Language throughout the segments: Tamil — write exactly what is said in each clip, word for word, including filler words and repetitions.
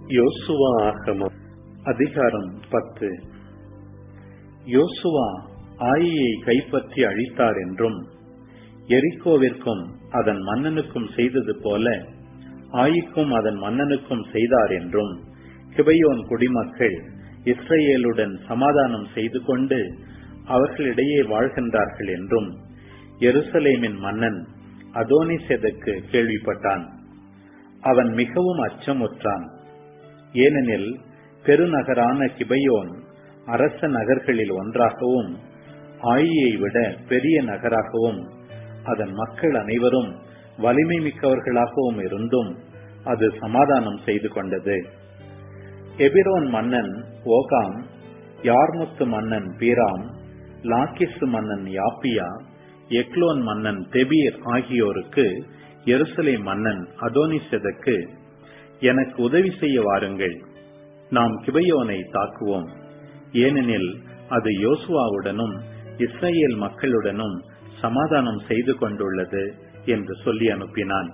யோசுவா ஆகமம் அதிகாரம் பத்து. யோசுவா ஆயியை கைப்பற்றி அழித்தார் என்றும், எரிகோவிற்கும் அதன் மன்னனுக்கும் செய்தது போல ஆயிக்கும் அதன் மன்னனுக்கும் செய்தார் என்றும், கிபையோன் குடிமக்கள் இஸ்ரவேலுடன் சமாதானம் செய்து கொண்டு அவர்களிடையே வாழ்கின்றார்கள் என்றும் எருசலேமின் மன்னன் அதோனிசேதக்கு கேள்விப்பட்டான். அவன் மிகவும் அச்சமுற்றான். ஏனெனில் பெருநகரான கிபையோன் அரச நகர்களில் ஒன்றாகவும் ஆயியை விட பெரிய நகராகவும் அதன் மக்கள் அனைவரும் வலிமை மிக்கவர்களாகவும் இருந்தும் அது சமாதானம் செய்து கொண்டது. எபிரோன் மன்னன் ஓகாம், யார்முத்து மன்னன் பீராம், லாக்கிசு மன்னன் யாப்பியா, எக்லோன் மன்னன் தெபீர் ஆகியோருக்கு எருசலேம் மன்னன் அதோனிசேதக்கு, எனக்கு உதவி செய்ய வாருங்கள், நாம் கிபையோனை தாக்குவோம், ஏனெனில் அது யோசுவாவுடனும் இஸ்ரவேல் மக்களுடனும் சமாதானம் செய்து கொண்டுள்ளது என்று சொல்லி அனுப்பினான்.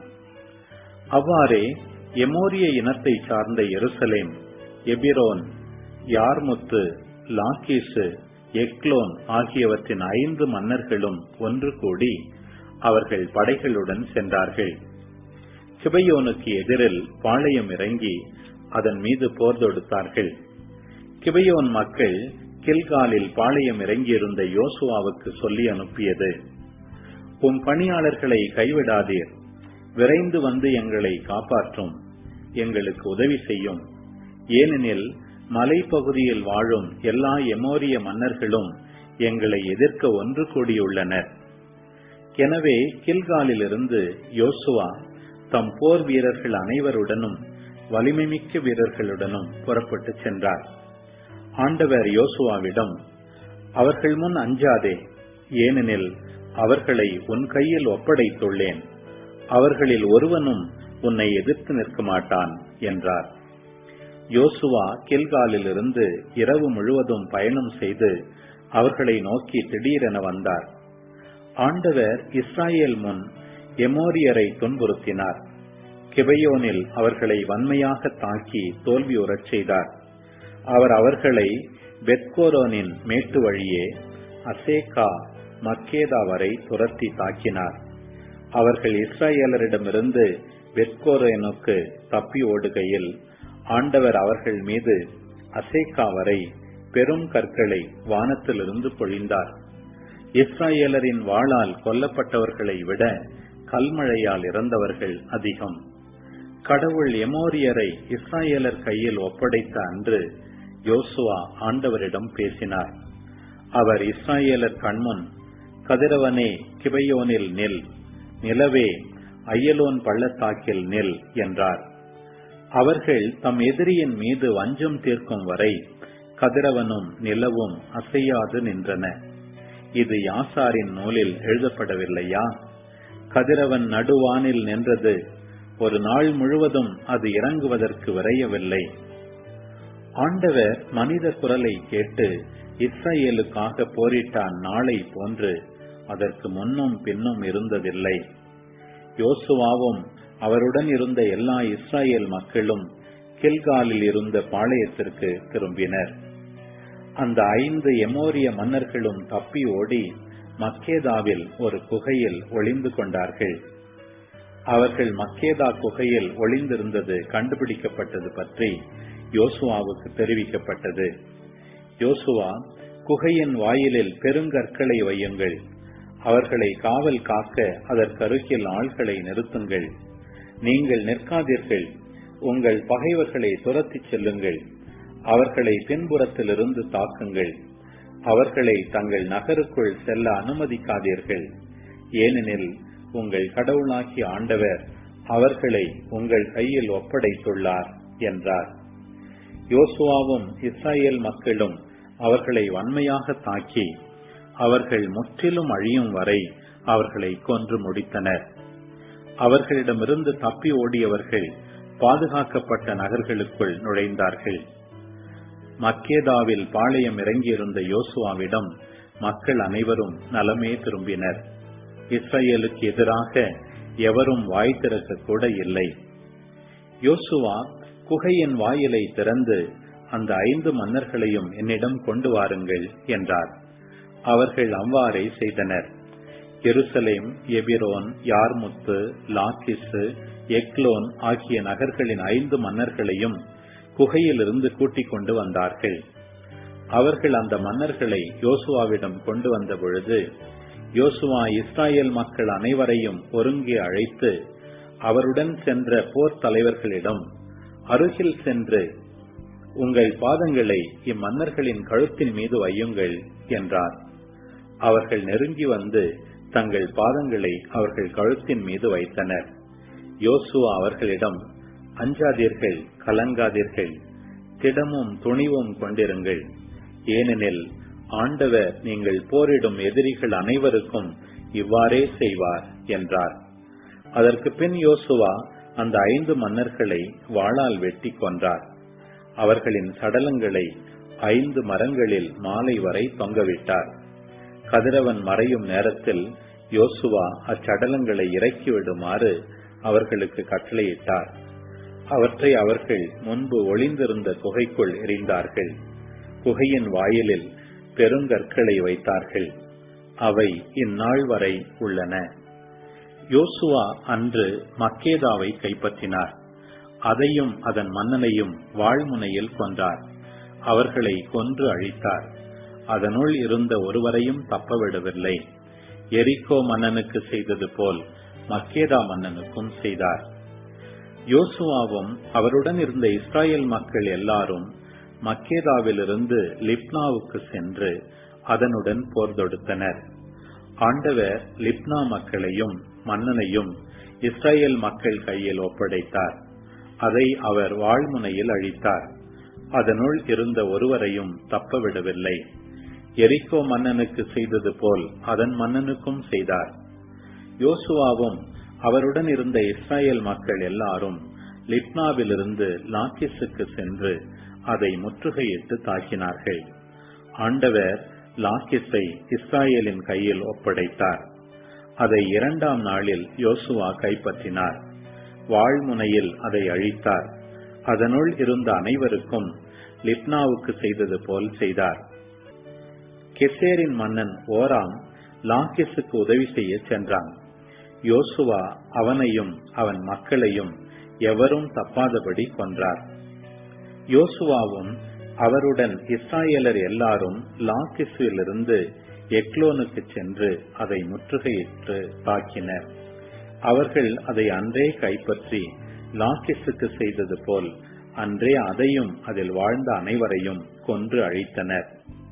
அவ்வாறே எமோரிய இனத்தை சார்ந்த எருசலேம், எபிரோன், யார்முத்து, லாக்கீசு, எக்லோன் ஆகியவற்றின் ஐந்து மன்னர்களும் ஒன்று கூடி அவர்கள் படைகளுடன் சென்றார்கள். கிபையோனுக்கு எதிரில் பாளையம் இறங்கி அதன் மீது போர் தொடுத்தார்கள். கிபையோன் மக்கள் கில்காலில் பாளையம் இறங்கியிருந்த யோசுவாவுக்கு சொல்லி அனுப்பியது: உம் பணியாளர்களை கைவிடாதீர், விரைந்து வந்து எங்களை காப்பாற்றும், எங்களுக்கு உதவி செய்யும், ஏனெனில் மலைப்பகுதியில் வாழும் எல்லா எமோரிய மன்னர்களும் எங்களை எதிர்க்க ஒன்று கூடியுள்ளனர். எனவே கில்காலிலிருந்து யோசுவா தம் போர் வீரர்கள் அனைவருடனும் வலிமைமிக்க வீரர்களுடனும் புறப்பட்டு சென்றார். ஆண்டவர் யோசுவாவிடம், அவர்கள் முன் அஞ்சாதே, ஏனெனில் அவர்களை உன் கையில் ஒப்படைத்துள்ளேன், அவர்களில் ஒருவனும் உன்னை எதிர்த்து நிற்க மாட்டான் என்றார். யோசுவா கில்காலிலிருந்து இரவு முழுவதும் பயணம் செய்து அவர்களை நோக்கி திடீரென வந்தார். ஆண்டவர் இஸ்ராயேல் முன் எமோரியரை துன்புறுத்தினார். கிபையோனில் அவர்களை வன்மையாக தாக்கி தோல்வியுறச் செய்தார். அவர் அவர்களை பெத்கோரோனின் மேட்டு வழியே அசேக்கா மக்கேதா வரை துரத்தி தாக்கினார். அவர்கள் இஸ்ரவேலரிடமிருந்து பெத்கோரோனுக்கு தப்பி ஓடுகையில் ஆண்டவர் அவர்கள் மீது அசேக்கா வரை பெரும் கற்களை வானத்திலிருந்து பொழிந்தார். இஸ்ரவேலரின் வாளால் கொல்லப்பட்டவர்களை விட கல்மழையால் இறந்தவர்கள் அதிகம். கடவுள் எமோரியரை இஸ்ரவேலர் கையில் ஒப்படைத்த அன்று யோசுவா ஆண்டவரிடம் பேசினார். அவர் இஸ்ரவேலர் கண்முன், கதிரவனே கிபையோனில் நில், நிலவே அயலோன் பள்ளத்தாக்கில் நில் என்றார். அவர்கள் தம் எதிரியின் மீது வஞ்சம் தீர்க்கும் வரை கதிரவனும் நிலவும் அசையாது நின்றன. இது யாசாரின் நூலில் எழுதப்படவில்லையா? கதிரவன் நடுவானில் நின்றது, ஒரு நாள் முழுவதும் அது இறங்குவதற்கு விரையவில்லை. ஆண்டவர் மனித குரலை கேட்டு இஸ்ரவேலுக்காக போரிட்ட அந்நாளை போன்று அதற்கு முன்னும் பின்னும் இருந்ததில்லை. யோசுவாவும் அவருடன் இருந்த எல்லா இஸ்ரவேல் மக்களும் கில்காலில் இருந்த பாளையத்திற்கு திரும்பினர். அந்த ஐந்து எமோரிய மன்னர்களும் தப்பி ஓடி மக்கேதாவில் ஒரு குகையில் ஒளிந்து கொண்டார்கள். அவர்கள் மக்கேதா குகையில் ஒளிந்திருந்தது கண்டுபிடிக்கப்பட்டது பற்றி யோசுவாவுக்கு தெரிவிக்கப்பட்டது. யோசுவா, குகையின் வாயிலில் பெருங்கற்களை வையுங்கள், அவர்களை காவல் காக்க அதற்கருகில் ஆள்களை நிறுத்துங்கள், நீங்கள் நிற்காதீர்கள், உங்கள் பகைவர்களை துரத்தி செல்லுங்கள், அவர்களை பின்புறத்திலிருந்து தாக்குங்கள், அவர்களை தங்கள் நகருக்குள் செல்ல அனுமதிக்காதீர்கள், ஏனெனில் உங்கள் கடவுளாகிய ஆண்டவர் அவர்களை உங்கள் கையில் ஒப்படைத்துள்ளார் என்றார். யோசுவாவும் இஸ்ரவேல் மக்களும் அவர்களை வன்மையாக தாக்கி அவர்கள் முற்றிலும் அழியும் வரை அவர்களை கொன்று முடித்தனர். அவர்களிடமிருந்து தப்பி ஓடியவர்கள் பாதுகாக்கப்பட்ட நகர்களுக்குள் நுழைந்தார்கள். மக்கேதாவில் பாளையம் இறங்கியிருந்த யோசுவாவிடம் மக்கள் அனைவரும் நலமே திரும்பினர். இஸ்ரவேலுக்கு எதிராக எவரும் வாய் திறக்க கூட இல்லை. யோசுவா குகையின் வாயிலை திறந்து அந்த ஐந்து மன்னர்களையும் என்னிடம் கொண்டு வாருங்கள் என்றார். அவர்கள் அவ்வாறே செய்தனர். எருசலேம், எபிரோன், யார்முத்து, லாக்கிசு, எக்லோன் ஆகிய நகர்களின் ஐந்து மன்னர்களையும் குகையிலிருந்து கூட்டிக் கொண்டு வந்தார்கள். அவர்கள் அந்த மன்னர்களை யோசுவாவிடம் கொண்டு வந்த பொழுது, யோசுவா இஸ்ராயேல் மக்கள் அனைவரையும் ஒருங்கே அழைத்து அவருடன் சென்ற போர் தலைவர்களிடம், அருகில் சென்று உங்கள் பாதங்களை இம்மன்னர்களின் கழுத்தின் மீது வையுங்கள் என்றார். அவர்கள் நெருங்கி வந்து தங்கள் பாதங்களை அவர்கள் கழுத்தின் மீது வைத்தனர். யோசுவா அவர்களிடம், அஞ்சாதீர்கள், கலங்காதீர்கள், திடமும் துணிவும் கொண்டிருங்கள். ஏனெனில் ஆண்டவர் நீங்கள் போரிடும் எதிரிகள் அனைவருக்கும் இவ்வாறே செய்வார் என்றார். அதற்கு பின் யோசுவா அந்த ஐந்து மன்னர்களை வாளால் வெட்டி கொன்றார். அவர்களின் சடலங்களை ஐந்து மரங்களில் மாலை வரை தொங்கவிட்டார். கதிரவன் மறையும் நேரத்தில் யோசுவா அச்சடலங்களை இறக்கிவிடுமாறு அவர்களுக்கு கட்டளையிட்டார். அவற்றை அவர்கள் முன்பு ஒளிந்திருந்த குகைக்குள் எறிந்தார்கள். குகையின் வாயிலில் பெருங்கற்களை வைத்தார்கள். அவை இந்நாள் வரை உள்ளன. யோசுவா அன்று மக்கேதாவை கைப்பற்றினார். அதையும் அதன் மன்னனையும் வாழ்முனையில் கொன்றார். அவர்களை கொன்று அழித்தார். அதனுள் இருந்த ஒருவரையும் தப்பவிடவில்லை. எரிகோ மன்னனுக்கு செய்தது போல் மக்கேதா மன்னனுக்கும் செய்தார். யோசுவாவும் அவருடன் இருந்த இஸ்ராயேல் மக்கள் எல்லாரும் மக்கேதாவிலிருந்து லிப்னாவுக்கு சென்று அதனுடன் போர் தொடுத்தனர். ஆண்டவர் லிப்னா மக்களையும் மன்னனையும் இஸ்ராயேல் மக்கள் கையில் ஒப்படைத்தார். அதை அவர் வாழ்முனையில் அழித்தார். அதனுள் இருந்த ஒருவரையும் தப்பவிடவில்லை. எரிகோ மன்னனுக்கு செய்தது போல் அதன் மன்னனுக்கும் செய்தார். யோசுவாவும் அவருடன் இருந்த இஸ்ராயேல் மக்கள் எல்லாரும் லிப்னாவிலிருந்து லாக்கிசுக்கு சென்று அதை முற்றுகையிட்டு தாக்கினார்கள். ஆண்டவர் லாக்கிஸை இஸ்ராயேலின் கையில் ஒப்படைத்தார். அதை இரண்டாம் நாளில் யோசுவா கைப்பற்றினார். வாழ்முனையில் அதை அழித்தார். அதனுள் இருந்த அனைவருக்கும் லிப்னாவுக்கு செய்தது போல் செய்தார். கெசேரின் மன்னன் ஓராம் லாக்கிசுக்கு உதவி செய்ய சென்றான். யோசுவா அவனையும் அவன் மக்களையும் எவரும் தப்பாதபடி கொன்றார். யோசுவாவும் அவருடன் இஸ்ராயேலர் எல்லாரும் லாக்கிஸிலிருந்து எக்லோனுக்கு சென்று அதை முற்றுகையிட்டு தாக்கினர். அவர்கள் அதை அன்றே கைப்பற்றி லாக்கிசுக்கு செய்தது போல் அன்றே அதையும் அதில் வாழ்ந்த அனைவரையும் கொன்று அழித்தனர்.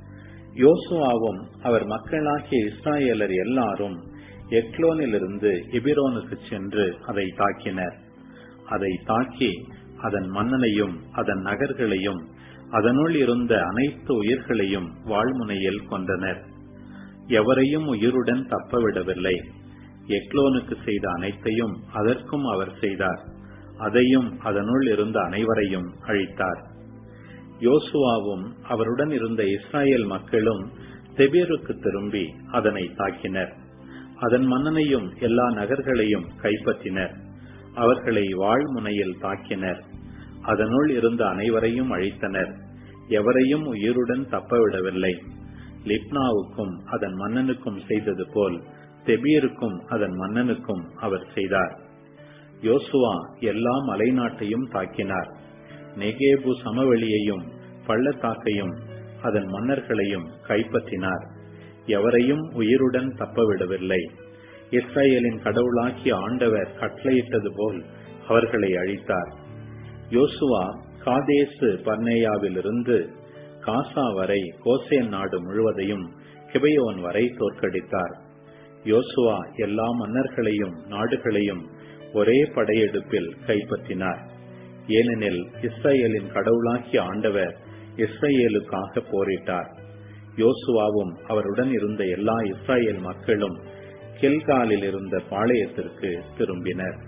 யோசுவாவும் அவர் மக்களாகிய இஸ்ராயேலர் எல்லாரும் எக்லோனிலிருந்து எபிரோனுக்கு சென்று அதை தாக்கினர். அதை தாக்கி அதன் மன்னனையும் அதன் நகர்களையும் அதனுள் இருந்த அனைத்து உயிர்களையும் வாழ்முனையில் கொண்டனர். எவரையும் உயிருடன் தப்பவிடவில்லை. எக்லோனுக்கு செய்த அனைத்தையும் அதற்கும் அவர் செய்தார். அதையும் அதனுள் இருந்த அனைவரையும் அழித்தார். யோசுவாவும் அவருடன் இருந்த இஸ்ராயேல் மக்களும் தெபீருக்கு திரும்பி அதனை தாக்கினர். அதன் மன்னனையும் எல்லா நகர்களையும் கைப்பற்றினர். அவர்களை வாழ்முனையில் தாக்கினர். அதனுள் இருந்த அனைவரையும் அழித்தனர். எவரையும் உயிருடன் தப்பவிடவில்லை. லிப்னாவுக்கும் அதன் மன்னனுக்கும் செய்தது போல் தெபீருக்கும் அதன் மன்னனுக்கும் அவர் செய்தார். யோசுவா எல்லா மலைநாட்டையும் தாக்கினார். நெகேபு சமவெளியையும் பள்ளத்தாக்கையும் அதன் மன்னர்களையும் கைப்பற்றினார். எவரையும் உயிருடன் தப்பவிடவில்லை. இஸ்ராயேலின் கடவுளாகிய ஆண்டவர் கட்டளையிட்டது போல் அவர்களை அழித்தார். யோசுவா காதேசு பர்னேயாவிலிருந்து காசா வரை கோசேன் நாடு முழுவதையும் கிபெயோன் வரை தோற்கடித்தார். யோசுவா எல்லா மன்னர்களையும் நாடுகளையும் ஒரே படையெடுப்பில் கைப்பற்றினார். ஏனெனில் இஸ்ராயேலின் கடவுளாகிய ஆண்டவர் இஸ்ராயேலுக்காக போரிட்டார். யோசுவாவும் அவருடன் இருந்த எல்லா இஸ்ராயேல் மக்களும் கில்காலில் இருந்த பாளையத்திற்கு திரும்பினர்.